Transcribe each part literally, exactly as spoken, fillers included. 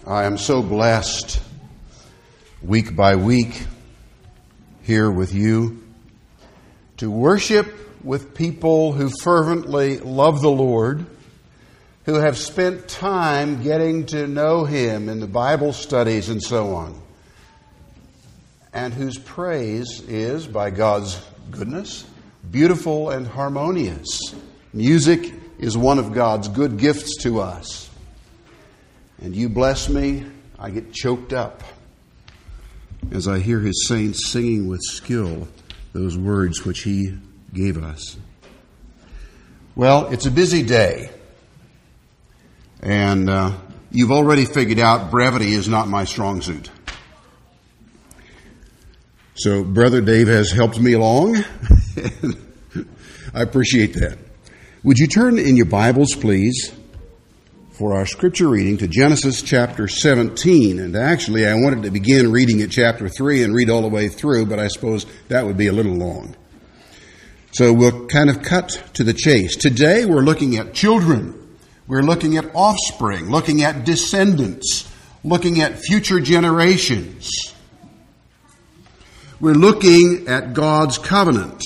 I am so blessed week by week here with you to worship with people who fervently love the Lord, who have spent time getting to know Him in the Bible studies and so on, and whose praise is, by God's goodness, beautiful and harmonious. Music is one of God's good gifts to us. And you bless me, I get choked up as I hear His saints singing with skill those words which He gave us. Well, it's a busy day. And uh, you've already figured out brevity is not my strong suit. So Brother Dave has helped me along. I appreciate that. Would you turn in your Bibles, please, for our scripture reading to Genesis chapter seventeen. And actually, I wanted to begin reading at chapter three and read all the way through, but I suppose that would be a little long. So we'll kind of cut to the chase. Today, we're looking at children. We're looking at offspring, looking at descendants, looking at future generations. We're looking at God's covenant.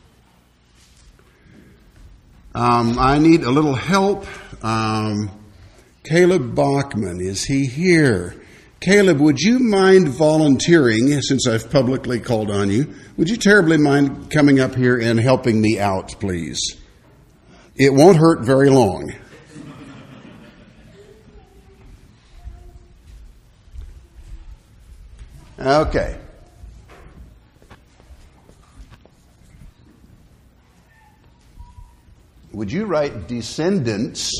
Um, I need a little help. Um, Caleb Bachman, is he here? Caleb, would you mind volunteering, since I've publicly called on you? Would you terribly mind coming up here and helping me out, please? It won't hurt very long. Okay. Would you write descendants,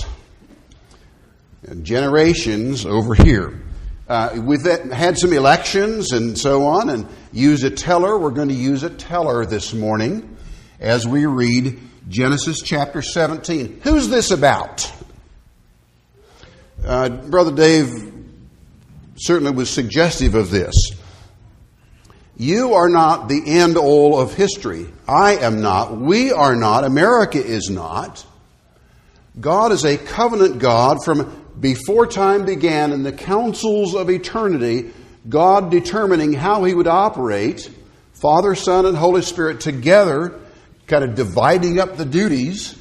generations over here? Uh, we've had some elections and so on, and use a teller. We're going to use a teller this morning as we read Genesis chapter seventeen. Who's this about? Uh, Brother Dave certainly was suggestive of this. You are not the end all of history. I am not. We are not. America is not. God is a covenant God from before time began in the councils of eternity, God determining how He would operate, Father, Son, and Holy Spirit together, kind of dividing up the duties.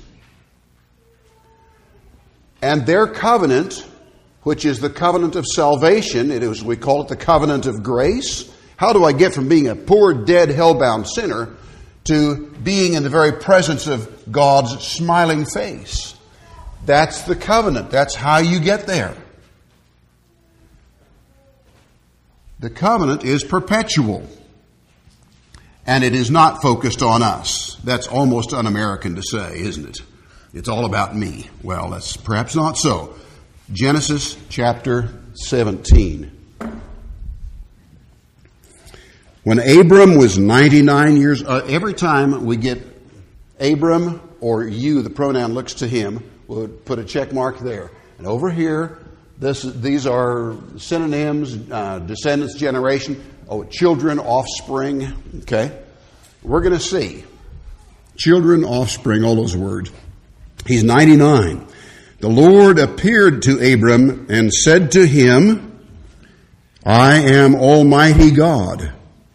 And their covenant, which is the covenant of salvation, it is, we call it the covenant of grace. How do I get from being a poor, dead, hell-bound sinner to being in the very presence of God's smiling face? That's the covenant. That's how you get there. The covenant is perpetual. And it is not focused on us. That's almost un-American to say, isn't it? It's all about me. Well, that's perhaps not so. Genesis chapter seventeen. When Abram was ninety-nine years, uh, every time we get Abram or you, the pronoun looks to him, we'll put a check mark there. And over here, this, these are synonyms, uh, descendants, generation, oh, children, offspring. Okay, we're going to see children, offspring, all those words. He's ninety-nine. The Lord appeared to Abram and said to him, I am Almighty God,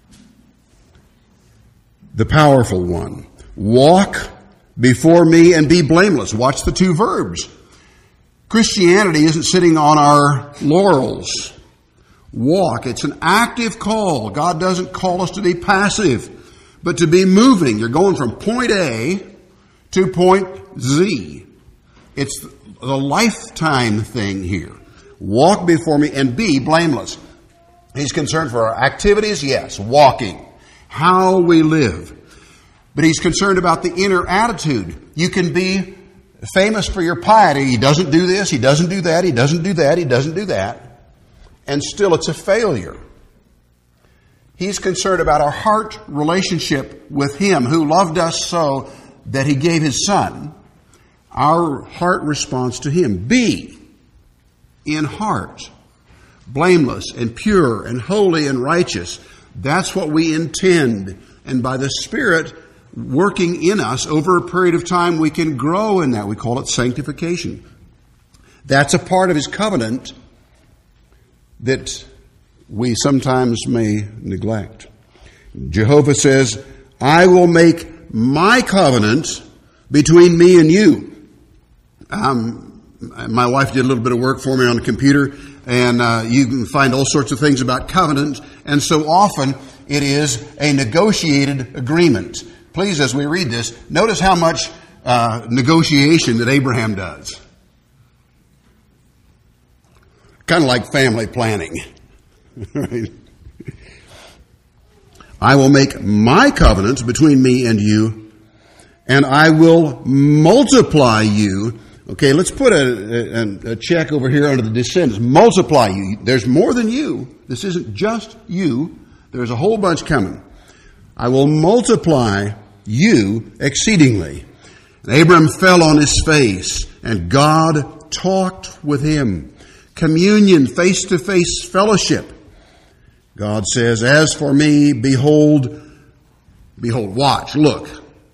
the powerful one. Walk before me and be blameless. Watch the two verbs. Christianity isn't sitting on our laurels. Walk. It's an active call. God doesn't call us to be passive, but to be moving. You're going from point A to point Z. It's the lifetime thing here. Walk before me and be blameless. He's concerned for our activities, yes, walking. How we live. But He's concerned about the inner attitude. You can be famous for your piety. He doesn't do this, he doesn't do that, he doesn't do that, he doesn't do that. And still it's a failure. He's concerned about our heart relationship with Him who loved us so that He gave His Son. Our heart response to Him. Be in heart blameless and pure and holy and righteous. That's what we intend. And by the Spirit working in us over a period of time, we can grow in that. We call it sanctification. That's a part of His covenant that we sometimes may neglect. Jehovah says, I will make my covenant between me and you. Um, my wife did a little bit of work for me on the computer, and uh, you can find all sorts of things about covenants, and so often it is a negotiated agreement. Please, as we read this, notice how much uh, negotiation that Abraham does. Kind of like family planning. Right? I will make my covenant between me and you, and I will multiply you. Okay, let's put a, a, a check over here under the descendants. Multiply you. There's more than you. This isn't just you. There's a whole bunch coming. I will multiply you exceedingly. And Abram fell on his face, and God talked with him. Communion, face-to-face fellowship. God says, as for me, behold, behold, watch, look.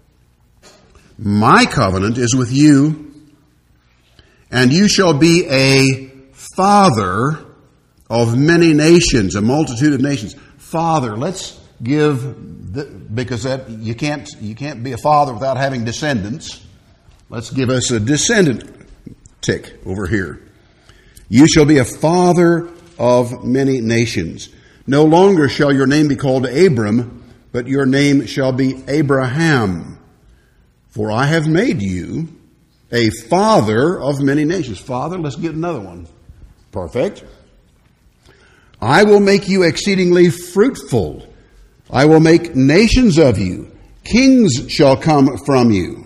My covenant is with you, and you shall be a father of many nations, a multitude of nations. Father, let's give, the, because that you can't you can't be a father without having descendants. Let's give us a descendant tick over here. You shall be a father of many nations. No longer shall your name be called Abram, but your name shall be Abraham. For I have made you a father of many nations. Father, let's get another one. Perfect. I will make you exceedingly fruitful. I will make nations of you. Kings shall come from you.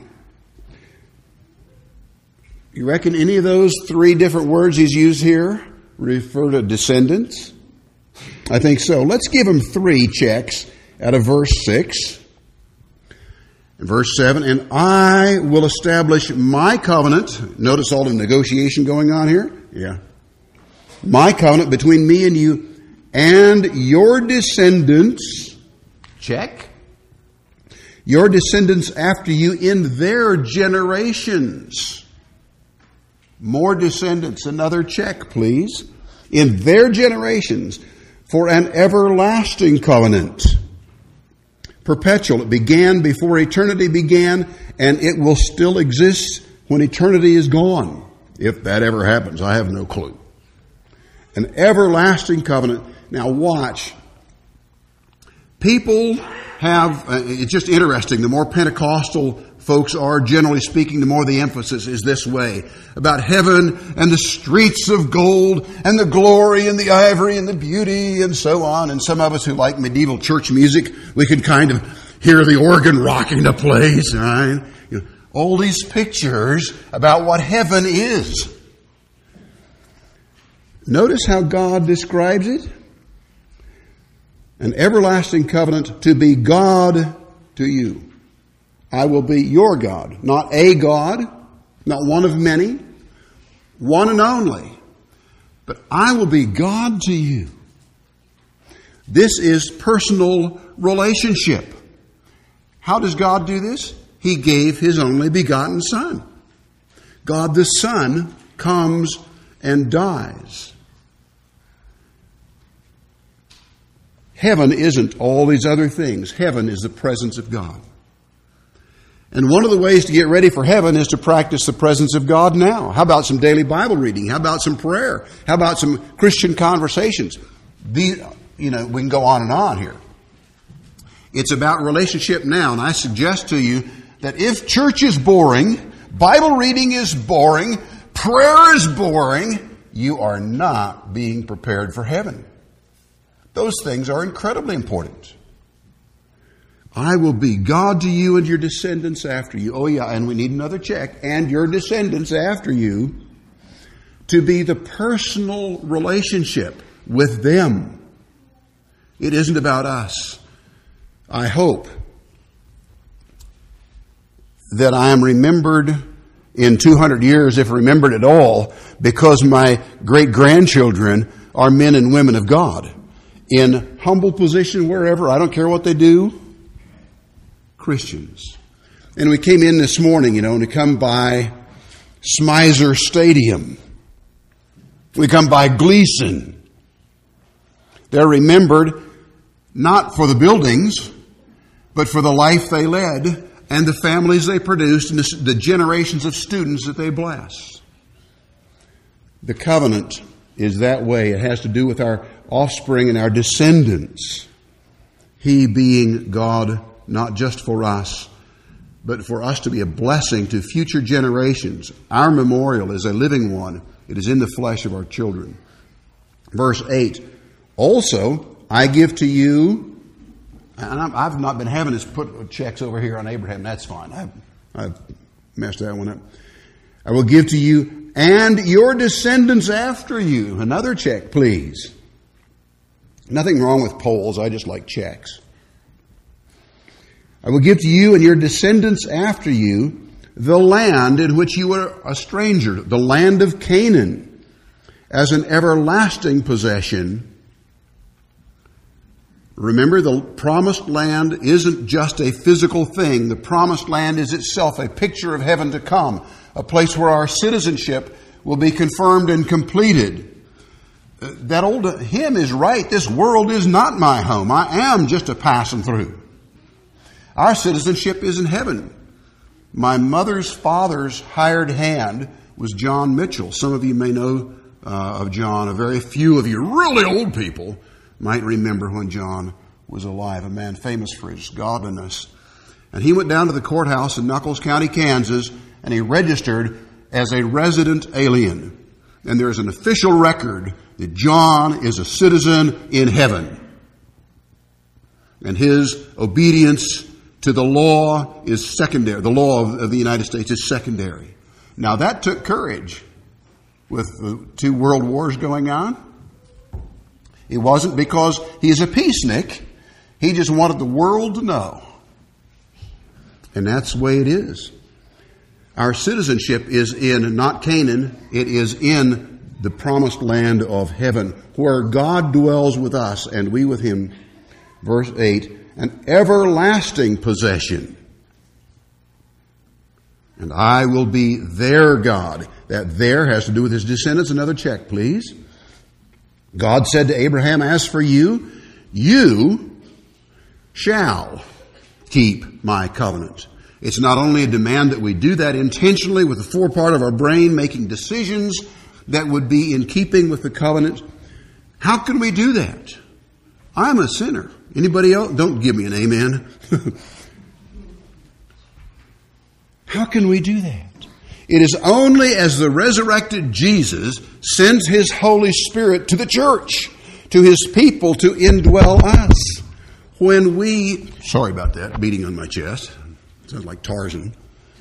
You reckon any of those three different words he's used here refer to descendants? I think so. Let's give him three checks out of verse six. In verse seven, and I will establish my covenant. Notice all the negotiation going on here? Yeah. My covenant between me and you and your descendants. Check. Your descendants after you in their generations. More descendants. Another check, please. In their generations for an everlasting covenant. Perpetual. It began before eternity began, and it will still exist when eternity is gone. If that ever happens, I have no clue. An everlasting covenant. Now watch. People have, uh, it's just interesting, the more Pentecostal folks are, generally speaking, the more the emphasis is this way. About heaven and the streets of gold and the glory and the ivory and the beauty and so on. And some of us who like medieval church music, we can kind of hear the organ rocking the place. Right? You know, all these pictures about what heaven is. Notice how God describes it. An everlasting covenant to be God to you. I will be your God. Not a God, not one of many, one and only. But I will be God to you. This is personal relationship. How does God do this? He gave His only begotten Son. God the Son comes and dies. Heaven isn't all these other things. Heaven is the presence of God. And one of the ways to get ready for heaven is to practice the presence of God now. How about some daily Bible reading? How about some prayer? How about some Christian conversations? These, you know, we can go on and on here. It's about relationship now. And I suggest to you that if church is boring, Bible reading is boring, prayer is boring, you are not being prepared for heaven. Those things are incredibly important. I will be God to you and your descendants after you. Oh yeah, and we need another check. And your descendants after you, to be the personal relationship with them. It isn't about us. I hope that I am remembered in two hundred years, if remembered at all, because my great-grandchildren are men and women of God. In humble position wherever, I don't care what they do. Christians. And we came in this morning, you know, and we come by Smizer Stadium. We come by Gleason. They're remembered not for the buildings, but for the life they led and the families they produced and the, the generations of students that they bless. The covenant is that way. It has to do with our offspring and our descendants. He being God, not just for us, but for us to be a blessing to future generations. Our memorial is a living one. It is in the flesh of our children. Verse eight, also, I give to you, and I've not been having us put checks over here on Abraham. That's fine. I've, I've messed that one up. I will give to you and your descendants after you. Another check, please. Nothing wrong with polls. I just like checks. I will give to you and your descendants after you the land in which you were a stranger, the land of Canaan, as an everlasting possession. Remember, the promised land isn't just a physical thing. The promised land is itself a picture of heaven to come, a place where our citizenship will be confirmed and completed. That old hymn is right. This world is not my home. I am just a passing through. Our citizenship is in heaven. My mother's father's hired hand was John Mitchell. Some of you may know uh, of John. A very few of you really old people might remember when John was alive, a man famous for his godliness. And he went down to the courthouse in Nuckolls County, Kansas, and he registered as a resident alien. And there's an official record that John is a citizen in heaven. And his obedience to the law is secondary. The law of, of the United States is secondary. Now that took courage with the two world wars going on. It wasn't because he's a peacenik. He just wanted the world to know. And that's the way it is. Our citizenship is in not Canaan. It is in the promised land of heaven, where God dwells with us and we with him. Verse eight, an everlasting possession. And I will be their God. That there has to do with his descendants. Another check, please. God said to Abraham, as for you, you shall keep my covenant. It's not only a demand that we do that intentionally with the forepart of our brain, making decisions that would be in keeping with the covenant. How can we do that? I'm a sinner. Anybody else? Don't give me an amen. How can we do that? It is only as the resurrected Jesus sends his Holy Spirit to the church, to his people to indwell us. When we, sorry about that, beating on my chest. Sounds like Tarzan.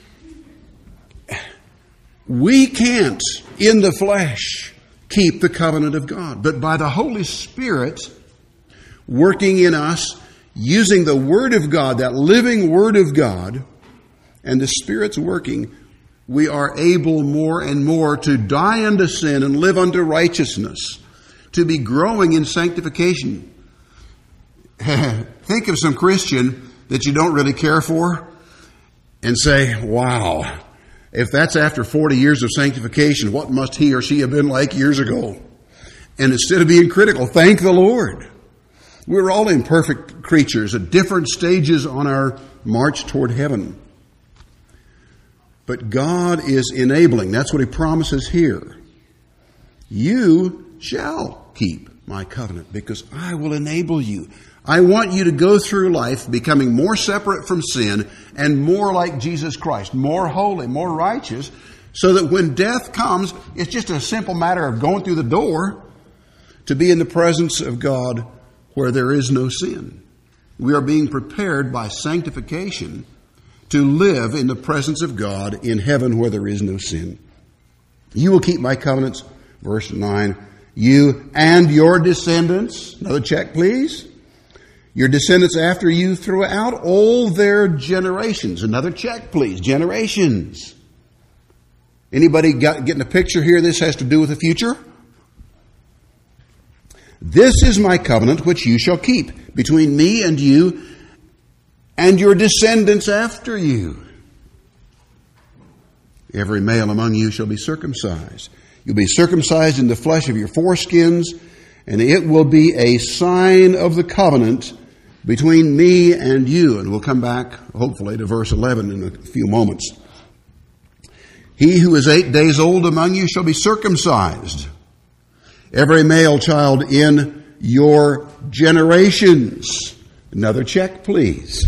We can't, in the flesh, keep the covenant of God. But by the Holy Spirit working in us, using the Word of God, that living Word of God, and the Spirit's working, we are able more and more to die unto sin and live unto righteousness, to be growing in sanctification. Think of some Christian that you don't really care for and say, wow, if that's after forty years of sanctification, what must he or she have been like years ago? And instead of being critical, thank the Lord. We're all imperfect creatures at different stages on our march toward heaven. But God is enabling. That's what he promises here. You shall keep my covenant because I will enable you. I want you to go through life becoming more separate from sin and more like Jesus Christ, more holy, more righteous, so that when death comes, it's just a simple matter of going through the door to be in the presence of God where there is no sin. We are being prepared by sanctification to live in the presence of God in heaven where there is no sin. You will keep my covenants, verse nine, you and your descendants. Another check, please. Your descendants after you throughout all their generations. Another check, please. Generations. Anybody got, getting a picture here? This has to do with the future. This is my covenant which you shall keep between me and you and your descendants after you. Every male among you shall be circumcised. You'll be circumcised in the flesh of your foreskins, and it will be a sign of the covenant between me and you. And we'll come back, hopefully, to verse eleven in a few moments. He who is eight days old among you shall be circumcised, every male child in your generations. Another check, please.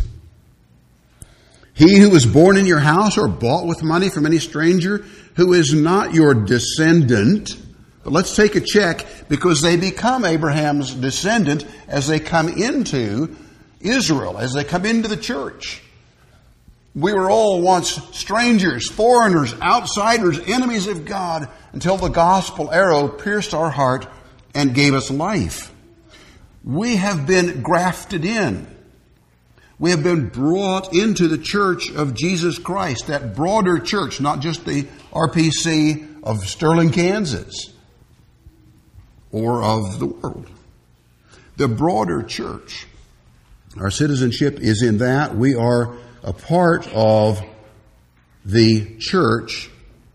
He who is born in your house or bought with money from any stranger who is not your descendant. But let's take a check, because they become Abraham's descendant as they come into Israel, as they come into the church. We were all once strangers, foreigners, outsiders, enemies of God, until the gospel arrow pierced our heart and gave us life. We have been grafted in. We have been brought into the church of Jesus Christ, that broader church, not just the R P C of Sterling, Kansas, or of the world. The broader church. Our citizenship is in that. We are a part of the church.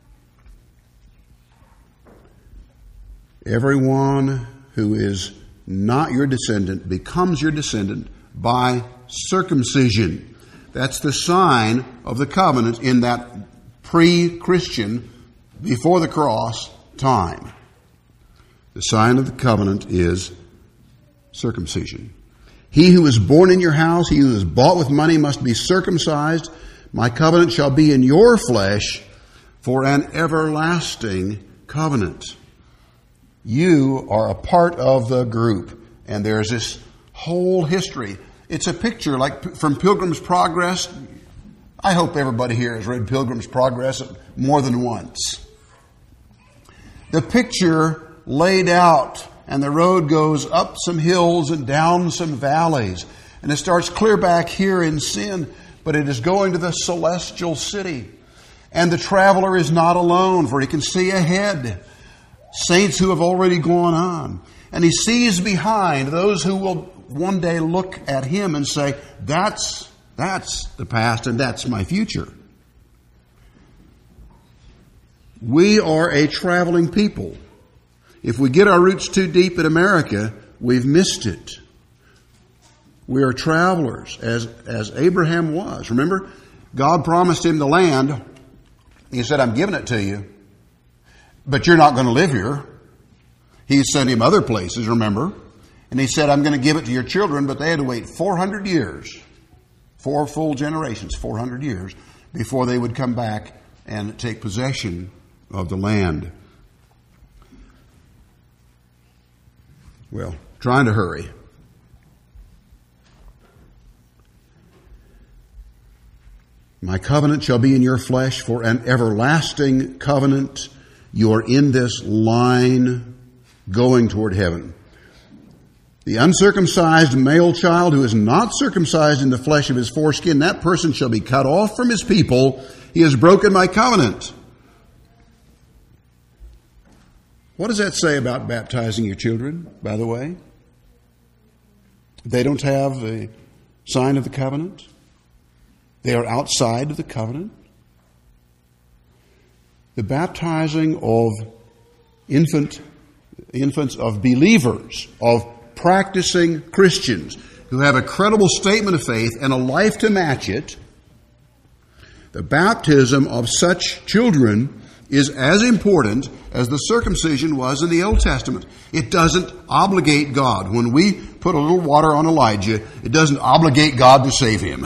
Everyone who is not your descendant becomes your descendant by circumcision. That's the sign of the covenant in that pre-Christian, before the cross time. The sign of the covenant is circumcision. He who is born in your house, he who is bought with money, must be circumcised. My covenant shall be in your flesh for an everlasting covenant. You are a part of the group, and there's this whole history. It's a picture like from Pilgrim's Progress. I hope everybody here has read Pilgrim's Progress more than once. The picture laid out, and the road goes up some hills and down some valleys. And it starts clear back here in sin, but it is going to the celestial city. And the traveler is not alone, for he can see ahead saints who have already gone on. And he sees behind those who will one day look at him and say, that's, that's the past and that's my future. We are a traveling people. If we get our roots too deep in America, we've missed it. We are travelers, as, as Abraham was. Remember, God promised him the land. He said, I'm giving it to you, but you're not going to live here. He sent him other places, remember? And he said, I'm going to give it to your children, but they had to wait four hundred years, four full generations, four hundred years, before they would come back and take possession of the land. Well, trying to hurry. My covenant shall be in your flesh for an everlasting covenant. You are in this line going toward heaven. The uncircumcised male child who is not circumcised in the flesh of his foreskin, that person shall be cut off from his people. He has broken my covenant. What does that say about baptizing your children, by the way? They don't have a sign of the covenant. They are outside of the covenant. The baptizing of infant, infants of believers, of practicing Christians who have a credible statement of faith and a life to match it, the baptism of such children is as important as the circumcision was in the Old Testament. It doesn't obligate God. When we put a little water on Elijah, it doesn't obligate God to save him.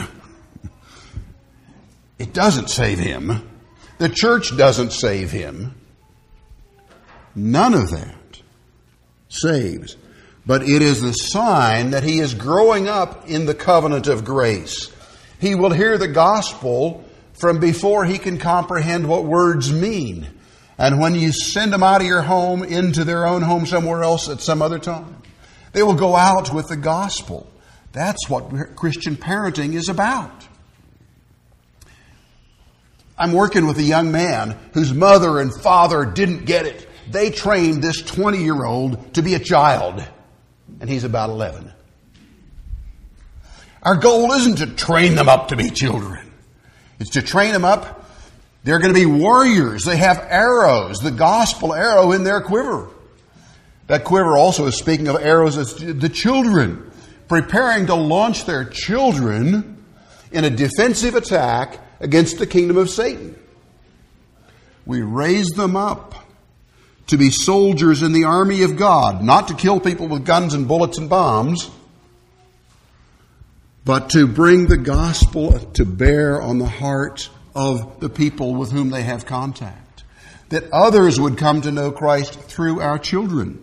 It doesn't save him. The church doesn't save him. None of that saves. But it is the sign that he is growing up in the covenant of grace. He will hear the gospel from before he can comprehend what words mean. And when you send them out of your home into their own home somewhere else at some other time, they will go out with the gospel. That's what Christian parenting is about. I'm working with a young man whose mother and father didn't get it. They trained this twenty-year-old to be a child, and he's about eleven. Our goal isn't to train them up to be children. It's to train them up. They're going to be warriors. They have arrows, the gospel arrow in their quiver. That quiver also is speaking of arrows as the children, preparing to launch their children in a defensive attack against the kingdom of Satan. We raise them up to be soldiers in the army of God, not to kill people with guns and bullets and bombs, but to bring the gospel to bear on the heart of the people with whom they have contact. That others would come to know Christ through our children.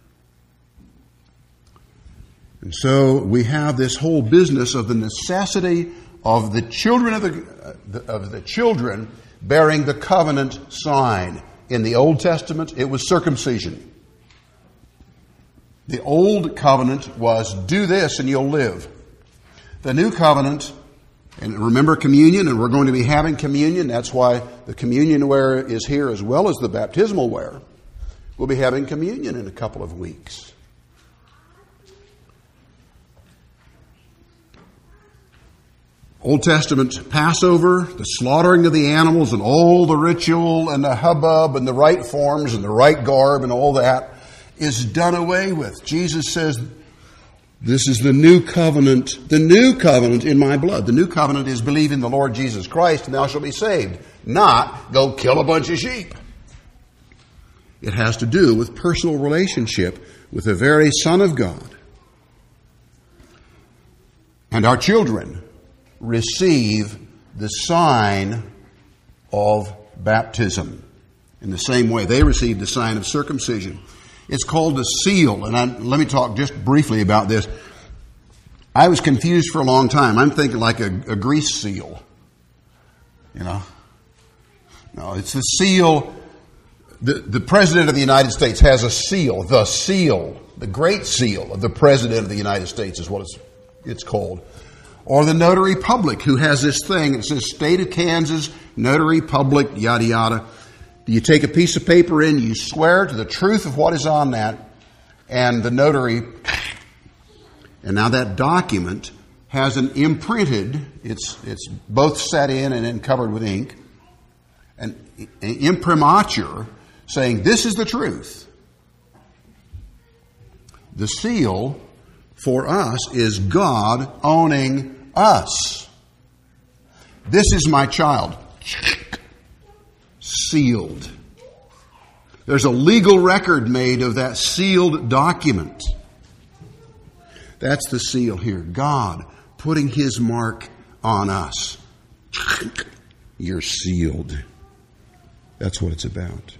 And so we have this whole business of the necessity of the children of the, of the children bearing the covenant sign. In the Old Testament, it was circumcision. The Old Covenant was, do this and you'll live. The New Covenant, and remember communion, and we're going to be having communion. That's why the communion ware is here as well as the baptismal ware. We'll be having communion in a couple of weeks. Old Testament Passover, the slaughtering of the animals and all the ritual and the hubbub and the right forms and the right garb and all that is done away with. Jesus says, this is the new covenant, the new covenant in my blood. The new covenant is believe in the Lord Jesus Christ and thou shalt be saved, not go kill a bunch of sheep. It has to do with personal relationship with the very Son of God. And our children receive the sign of baptism. In the same way, they receive the sign of circumcision. It's called a seal, and I, let me talk just briefly about this. I was confused for a long time. I'm thinking like a, a grease seal. You know? No, it's the seal. The, the President of the United States has a seal. The seal. The Great Seal of the President of the United States is what it's, it's called. Or the notary public who has this thing. It says State of Kansas, notary public, yada, yada. You take a piece of paper in, you swear to the truth of what is on that, and the notary, and now that document has an imprinted, it's it's both set in and then covered with ink, an, an imprimatur saying this is the truth. The seal for us is God owning us. This is my child. Sealed. There's a legal record made of that sealed document. That's the seal here. God putting His mark on us. You're sealed. That's what it's about.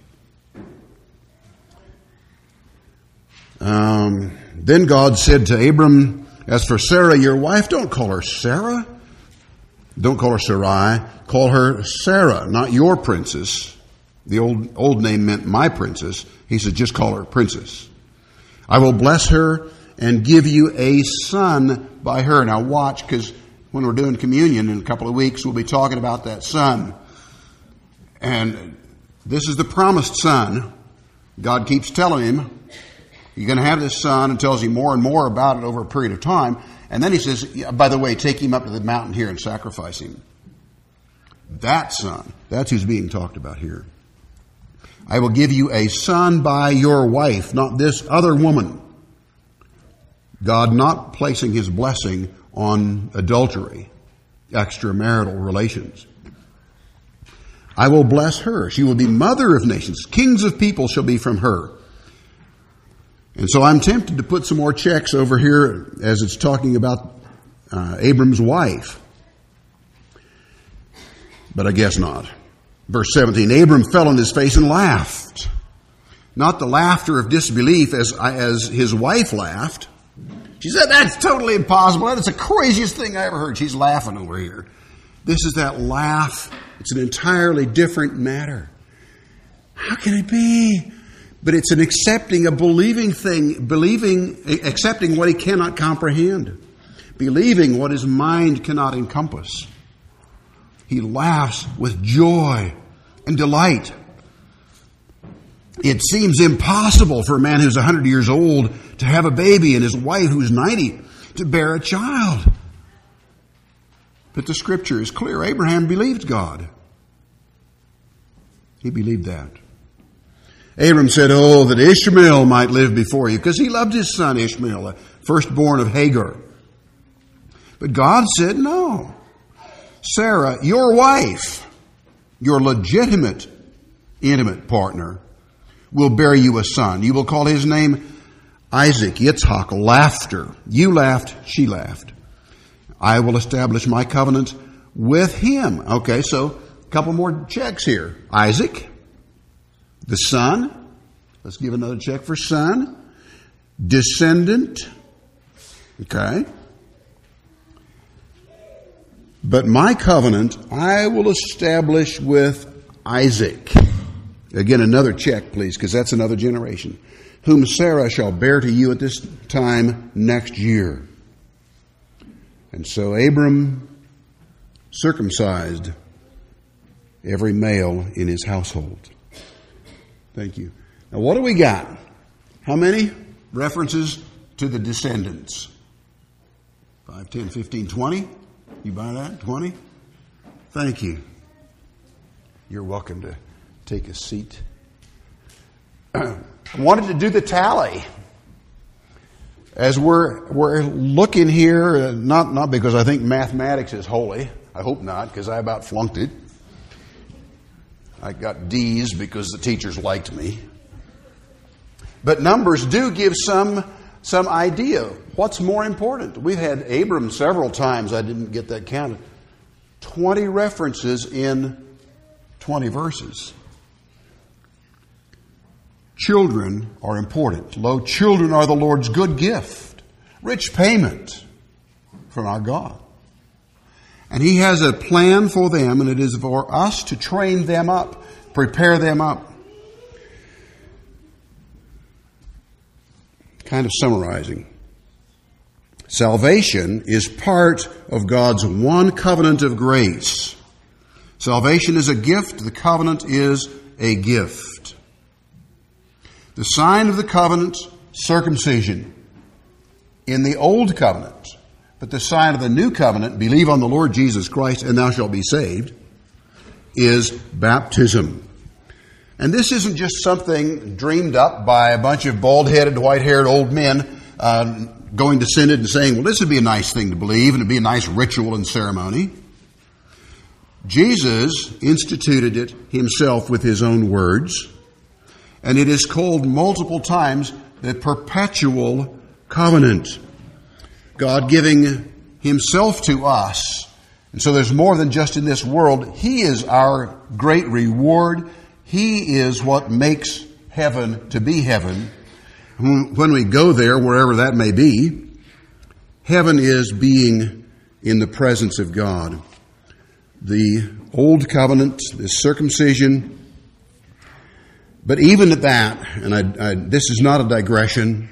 Um, then God said to Abram, as for Sarah, your wife, don't call her Sarah. Don't call her Sarai. Call her Sarah, not your princess. The old old name meant my princess. He said, just call her princess. I will bless her and give you a son by her. Now watch, because when we're doing communion in a couple of weeks, we'll be talking about that son. And this is the promised son. God keeps telling him, you're going to have this son, and tells him more and more about it over a period of time. And then he says, yeah, by the way, take him up to the mountain here and sacrifice him. That son, that's who's being talked about here. I will give you a son by your wife, not this other woman. God not placing His blessing on adultery, extramarital relations. I will bless her. She will be mother of nations. Kings of people shall be from her. And so I'm tempted to put some more checks over here as it's talking about uh, Abram's wife. But I guess not. Verse seventeen, Abram fell on his face and laughed. Not the laughter of disbelief as, as his wife laughed. She said, that's totally impossible. That's the craziest thing I ever heard. She's laughing over here. This is that laugh. It's an entirely different matter. How can it be? But it's an accepting, a believing thing, believing, accepting what he cannot comprehend, believing what his mind cannot encompass. He laughs with joy and delight. It seems impossible for a man who's one hundred years old to have a baby and his wife who's ninety to bear a child. But the Scripture is clear. Abraham believed God. He believed that. Abram said, oh, that Ishmael might live before you, because he loved his son Ishmael, the firstborn of Hagar. But God said, no. Sarah, your wife, your legitimate, intimate partner, will bear you a son. You will call his name Isaac, Yitzhak, laughter. You laughed, she laughed. I will establish my covenant with him. Okay, so a couple more checks here. Isaac, the son. Let's give another check for son. Descendant. Okay. But my covenant I will establish with Isaac. Again, another check, please, because that's another generation. Whom Sarah shall bear to you at this time next year. And so Abram circumcised every male in his household. Thank you. Now what do we got? How many references to the descendants? five, ten, fifteen, twenty? You buy that? twenty? Thank you. You're welcome to take a seat. I wanted to do the tally. As we're we're looking here, uh, not not because I think mathematics is holy. I hope not, because I about flunked it. I got D's because the teachers liked me. But numbers do give some some idea. What's more important? We've had Abram several times. I didn't get that counted. twenty references in twenty verses. Children are important. Lo, children are the Lord's good gift, rich payment from our God. And He has a plan for them, and it is for us to train them up, prepare them up. Kind of summarizing. Salvation is part of God's one covenant of grace. Salvation is a gift. The covenant is a gift. The sign of the covenant, circumcision in the old covenant. But the sign of the new covenant, believe on the Lord Jesus Christ and thou shalt be saved, is baptism. And this isn't just something dreamed up by a bunch of bald-headed, white-haired old men uh, going to synod and saying, well, this would be a nice thing to believe and it'd be a nice ritual and ceremony. Jesus instituted it himself with his own words. And it is called multiple times the perpetual covenant. God giving himself to us. And so there's more than just in this world. He is our great reward. He is what makes heaven to be heaven. When we go there, wherever that may be, heaven is being in the presence of God. The old covenant, the circumcision. But even at that, and I, I, this is not a digression,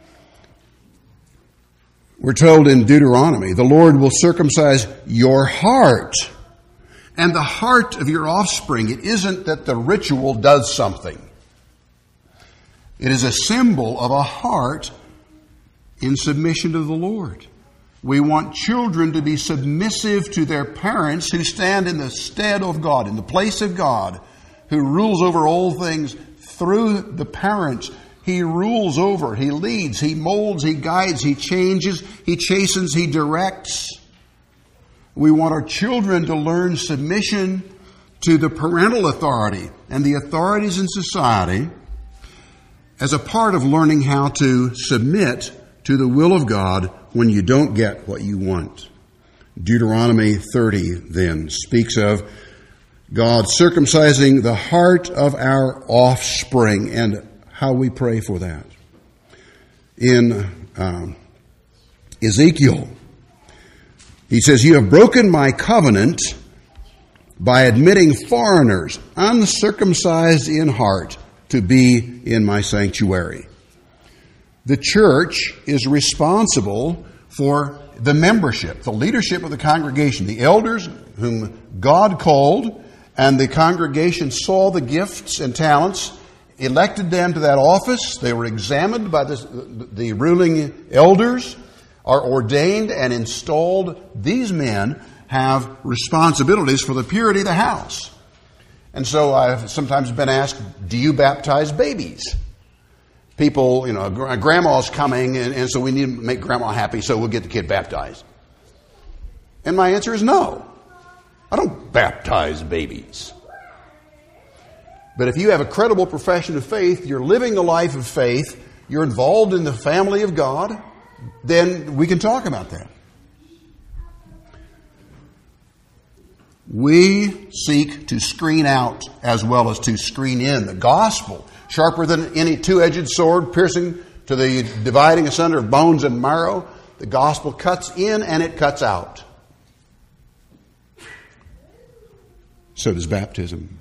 we're told in Deuteronomy, the Lord will circumcise your heart and the heart of your offspring. It isn't that the ritual does something. It is a symbol of a heart in submission to the Lord. We want children to be submissive to their parents who stand in the stead of God, in the place of God, who rules over all things through the parents. He rules over, He leads, He molds, He guides, He changes, He chastens, He directs. We want our children to learn submission to the parental authority and the authorities in society as a part of learning how to submit to the will of God when you don't get what you want. Deuteronomy thirty then speaks of God circumcising the heart of our offspring and how we pray for that. In um, Ezekiel, he says, you have broken my covenant by admitting foreigners, uncircumcised in heart, to be in my sanctuary. The church is responsible for the membership, the leadership of the congregation, the elders whom God called, and the congregation saw the gifts and talents, elected them to that office. They were examined by the, the ruling elders, are ordained and installed. These men have responsibilities for the purity of the house. And so I've sometimes been asked, do you baptize babies? People, you know, grandma's coming, and, and so we need to make grandma happy, so we'll get the kid baptized. And my answer is no. I don't baptize babies. But if you have a credible profession of faith, you're living a life of faith, you're involved in the family of God, then we can talk about that. We seek to screen out as well as to screen in. The gospel, sharper than any two-edged sword, piercing to the dividing asunder of bones and marrow. The gospel cuts in and it cuts out. So does baptism.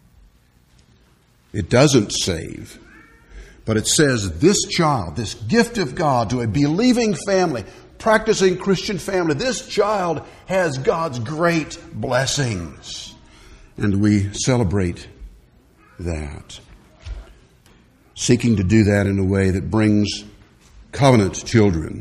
It doesn't save, but it says this child, this gift of God to a believing family, practicing Christian family, this child has God's great blessings. And we celebrate that. Seeking to do that in a way that brings covenant children.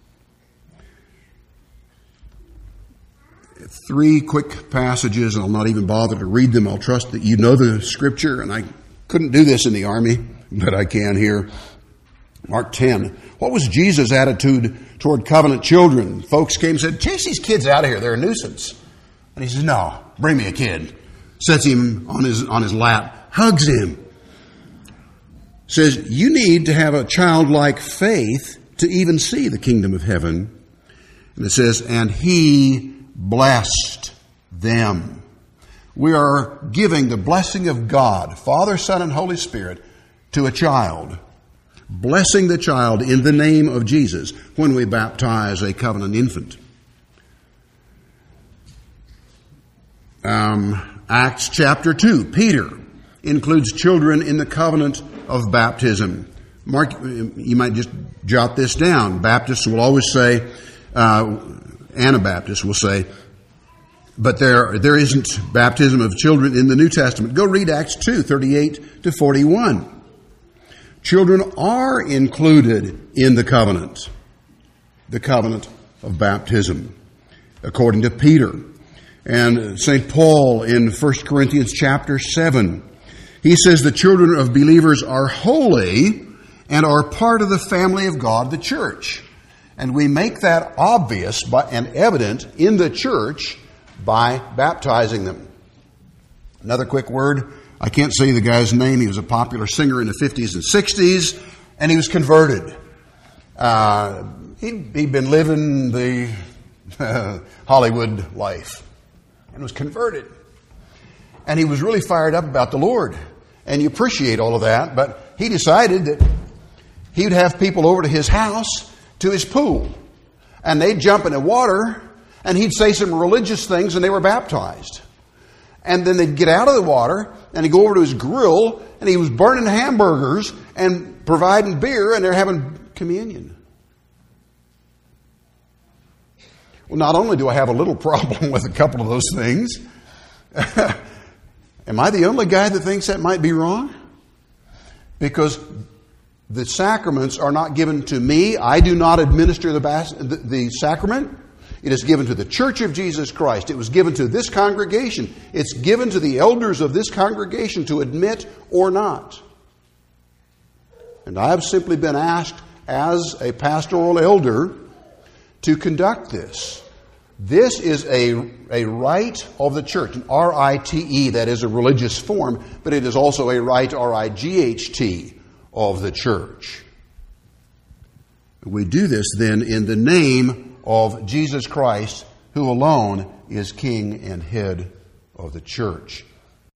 Three quick passages, and I'll not even bother to read them. I'll trust that you know the Scripture, and I couldn't do this in the army, but I can here. Mark ten. What was Jesus' attitude toward covenant children? Folks came and said, chase these kids out of here. They're a nuisance. And he says, no, bring me a kid. Sets him on his, on his lap, hugs him. Says, you need to have a childlike faith to even see the kingdom of heaven. And it says, and he blessed them. We are giving the blessing of God, Father, Son, and Holy Spirit, to a child. Blessing the child in the name of Jesus when we baptize a covenant infant. Um, Acts chapter two, Peter includes children in the covenant of baptism. Mark, you might just jot this down. Baptists will always say, uh, Anabaptists will say, but there there isn't baptism of children in the New Testament. Go read Acts two, thirty-eight to forty-one. Children are included in the covenant, the covenant of baptism, according to Peter. And Saint Paul in First Corinthians chapter seven, he says the children of believers are holy and are part of the family of God, the church. And we make that obvious by, and evident in the church by baptizing them. Another quick word. I can't say the guy's name. He was a popular singer in the fifties and sixties, and he was converted. Uh, he'd, he'd been living the uh, Hollywood life and was converted. And he was really fired up about the Lord. And you appreciate all of that, but he decided that he would have people over to his house, to his pool, and they'd jump in the water, and he'd say some religious things, and they were baptized. And then they'd get out of the water, and he'd go over to his grill, and he was burning hamburgers and providing beer, and they're having communion. Well, not only do I have a little problem with a couple of those things, am I the only guy that thinks that might be wrong? Because the sacraments are not given to me. I do not administer the, bas- the, the sacrament. It is given to the Church of Jesus Christ. It was given to this congregation. It's given to the elders of this congregation to admit or not. And I have simply been asked as a pastoral elder to conduct this. This is a, a rite of the church, an R I T E, that is a religious form, but it is also a rite, R I G H T, of the church. We do this then in the name of Jesus Christ, who alone is King and head of the church.